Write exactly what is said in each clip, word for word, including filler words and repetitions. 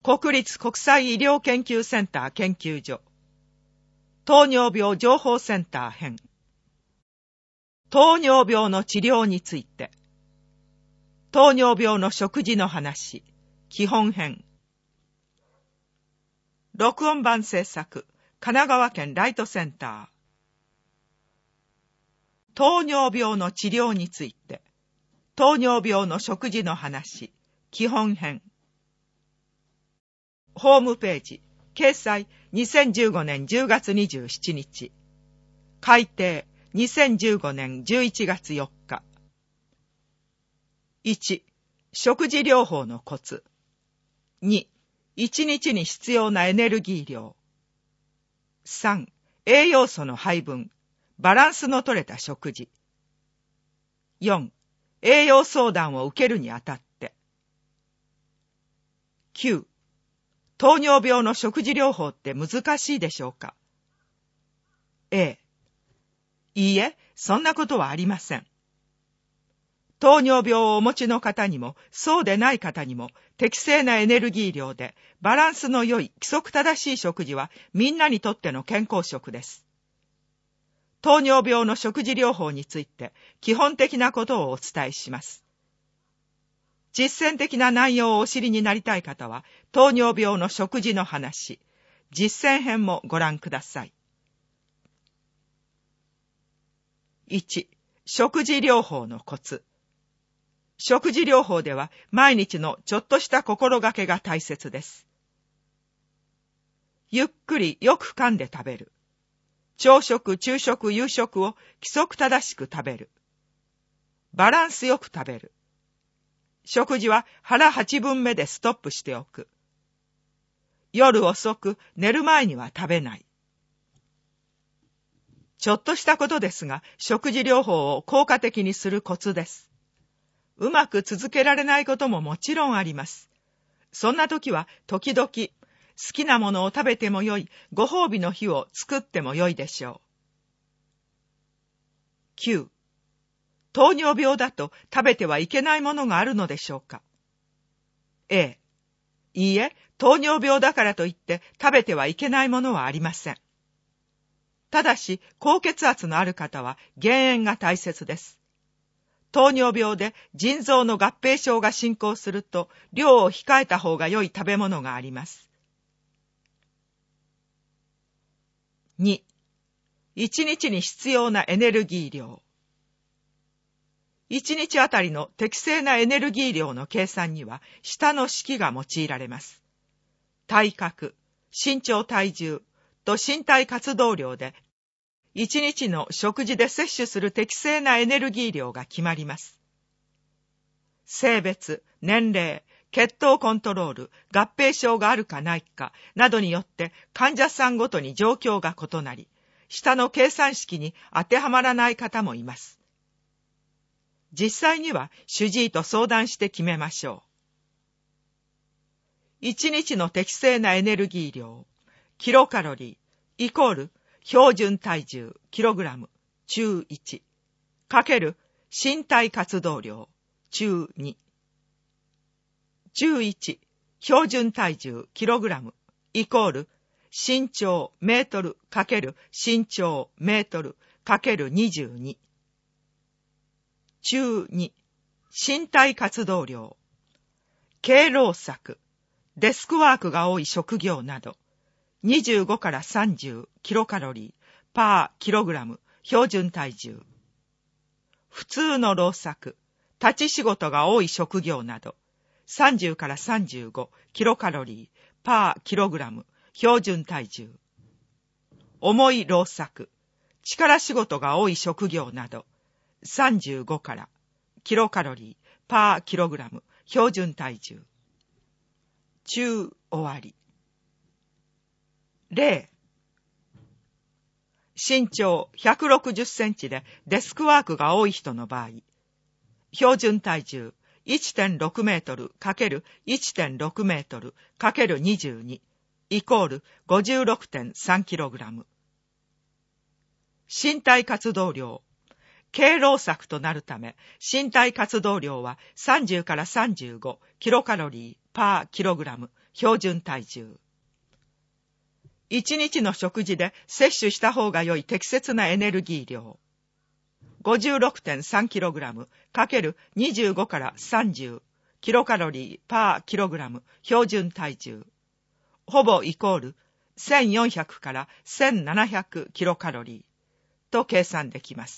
国立国際医療研究センター研究所糖尿病情報センター編糖尿病の治療について糖尿病の食事の話基本編録音版制作神奈川県ライトセンター糖尿病の治療について糖尿病の食事の話基本編ホームページ掲載にせんじゅうごねんじゅうがつにじゅうしちにち改訂にせんじゅうごねんじゅういちがつよっかいち食事療法のコツにいちにちに必要なエネルギー量さん栄養素の配分バランスの取れた食事よん栄養相談を受けるにあたってきゅう糖尿病の食事療法って難しいでしょうか A いいえ、そんなことはありません。糖尿病をお持ちの方にもそうでない方にも適正なエネルギー量でバランスの良い規則正しい食事はみんなにとっての健康食です。糖尿病の食事療法について基本的なことをお伝えします。実践的な内容をお知りになりたい方は糖尿病の食事の話、実践編もご覧ください。いち、食事療法のコツ。食事療法では毎日のちょっとした心がけが大切です。ゆっくりよく噛んで食べる。朝食、昼食、夕食を規則正しく食べる。バランスよく食べる。食事は腹八分目でストップしておく。夜遅く寝る前には食べない。ちょっとしたことですが、食事療法を効果的にするコツです。うまく続けられないことももちろんあります。そんな時は時々好きなものを食べてもよいご褒美の日を作ってもよいでしょう。きゅう糖尿病だと食べてはいけないものがあるのでしょうか A いいえ、糖尿病だからといって食べてはいけないものはありません。ただし、高血圧のある方は減塩が大切です。糖尿病で腎臓の合併症が進行すると、量を控えた方が良い食べ物があります。に、いちにちに必要なエネルギー量。いちにちあたりの適正なエネルギー量の計算には下の式が用いられます。体格、身長体重と身体活動量でいちにちの食事で摂取する適正なエネルギー量が決まります。性別、年齢、血糖コントロール、合併症があるかないかなどによって患者さんごとに状況が異なり、下の計算式に当てはまらない方もいます。実際には主治医と相談して決めましょう。いちにちの適正なエネルギー量、キロカロリー、イコール標準体重、キログラム、中いち、かける身体活動量、中に。中いち、標準体重、キログラム、イコール身長、メートル、かける身長、メートル、かけるにじゅうに。中に、身体活動量、経労作、デスクワークが多い職業など、にじゅうごからさんじゅうキロカロリーパーキログラム標準体重。普通の労作、立ち仕事が多い職業など、さんじゅうからさんじゅうごキロカロリーパーキログラム標準体重。重い労作、力仕事が多い職業など、さんじゅうごからキロカロリーパーキログラム標準体重。中終わり。例、身長ひゃくろくじゅっセンチでデスクワークが多い人の場合、標準体重 いってんろくメートルかけるいってんろくメートルかけるにじゅうにイコール ごじゅうろくてんさんキログラム。身体活動量、経労作となるため、身体活動量はさんじゅうからさんじゅうごキロカロリーパーキログラム標準体重。いちにちの食事で摂取した方が良い適切なエネルギー量。ごじゅうろくてんさんキログラム × にじゅうごからさんじゅうキロカロリーパーキログラム標準体重。ほぼイコールせんよんひゃくからせんななひゃくキロカロリーと計算できます。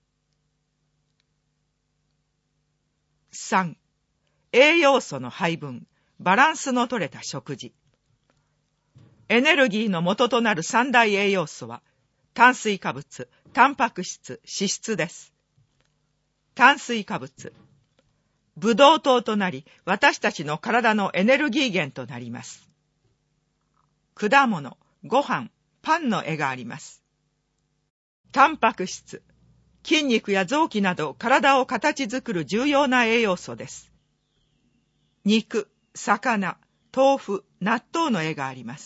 さん、栄養素の配分、バランスの取れた食事。エネルギーの元となる三大栄養素は、炭水化物、タンパク質、脂質です。炭水化物。ブドウ糖となり、私たちの体のエネルギー源となります。果物、ご飯、パンの絵があります。タンパク質。筋肉や臓器など体を形作る重要な栄養素です。肉、魚、豆腐、納豆の絵があります。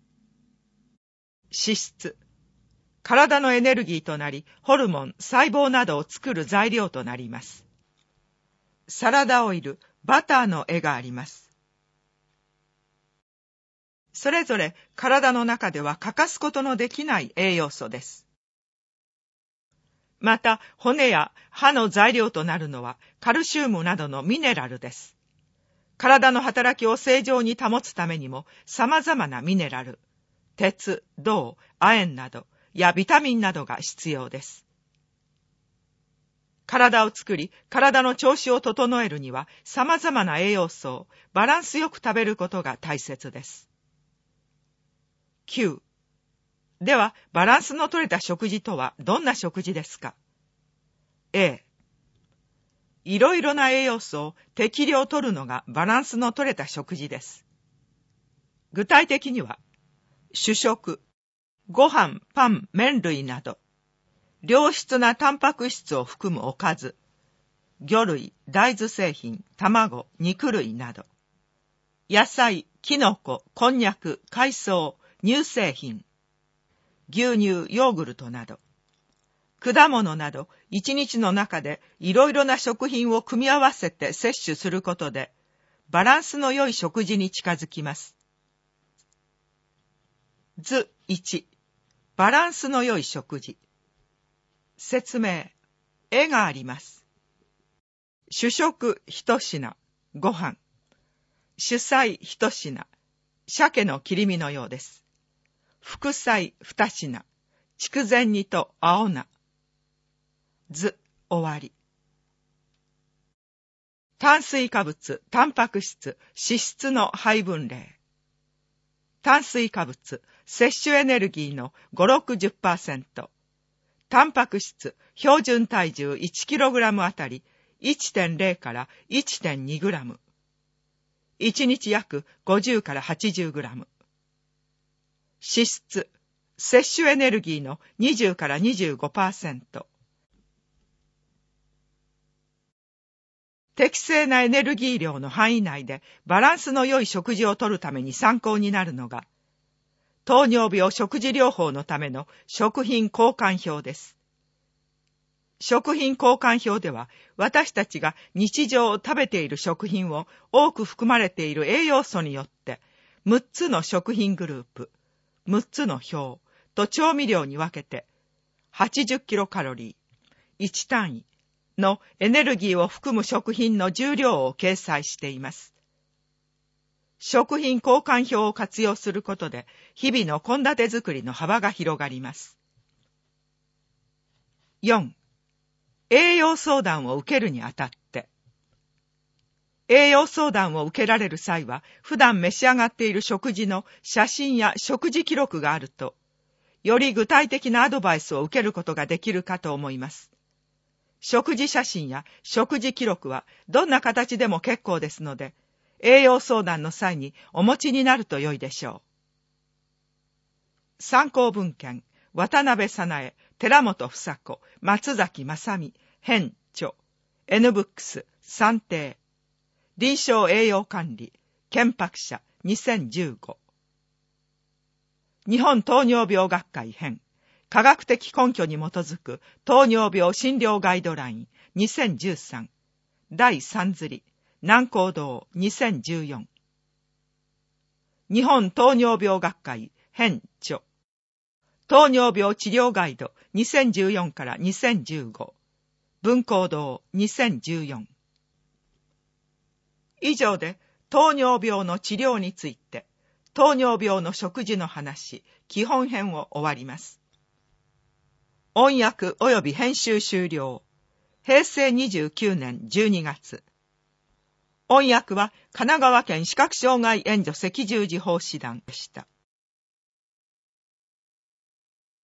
脂質。体のエネルギーとなり、ホルモン、細胞などを作る材料となります。サラダオイル、バターの絵があります。それぞれ体の中では欠かすことのできない栄養素です。また、骨や歯の材料となるのはカルシウムなどのミネラルです。体の働きを正常に保つためにも様々なミネラル、鉄、銅、亜鉛などやビタミンなどが必要です。体を作り、体の調子を整えるには様々な栄養素をバランスよく食べることが大切です。きゅう. では、バランスの取れた食事とはどんな食事ですか？ A、いろいろな栄養素を適量摂るのがバランスの取れた食事です。具体的には、主食、ご飯、パン、麺類など、良質なタンパク質を含むおかず、魚類、大豆製品、卵、肉類など、野菜、キノコ、こんにゃく、海藻、乳製品、牛乳、ヨーグルトなど、果物など、一日の中でいろいろな食品を組み合わせて摂取することで、バランスの良い食事に近づきます。図いち、バランスの良い食事。説明、絵があります。主食一品、ご飯。主菜一品、鮭の切り身のようです。副菜二品、筑前煮と青菜。図、終わり。炭水化物、タンパク質、脂質の配分例。炭水化物、摂取エネルギーのご、ろくじゅっパーセント。タンパク質、標準体重いちキログラムあたり いってんれい から いってんにグラム。いちにち約ごじゅうからはちじゅうグラム。脂質、摂取エネルギーのにじゅうからにじゅうごパーセント。適正なエネルギー量の範囲内でバランスの良い食事をとるために参考になるのが、糖尿病食事療法のための食品交換表です。食品交換表では、私たちが日常食べている食品を多く含まれている栄養素によって、むっつの食品グループ、むっつの表と調味料に分けて、はちじゅっキロカロリー、いち単位のエネルギーを含む食品の重量を掲載しています。食品交換表を活用することで、日々の献立作りの幅が広がります。よん. 栄養相談を受けるにあたって。栄養相談を受けられる際は、普段召し上がっている食事の写真や食事記録があると、より具体的なアドバイスを受けることができるかと思います。食事写真や食事記録はどんな形でも結構ですので、栄養相談の際にお持ちになると良いでしょう。参考文献、渡辺早苗、寺本房子、松崎正美、編著、N ブックス、算定、臨床栄養管理、建白社、にせんじゅうご。日本糖尿病学会編、科学的根拠に基づく糖尿病診療ガイドライン、にせんじゅうさん、だいさん釣り、南光堂にせんじゅうよん。 日本糖尿病学会編著。糖尿病治療ガイドにせんじゅうよんからにせんじゅうご。文庫堂にせんじゅうよん。以上で糖尿病の治療について、糖尿病の食事の話、基本編を終わります。音訳及び編集終了。へいせいにじゅうきゅうねんじゅうにがつ。音訳は神奈川県視覚障害援助赤十字奉仕団でした。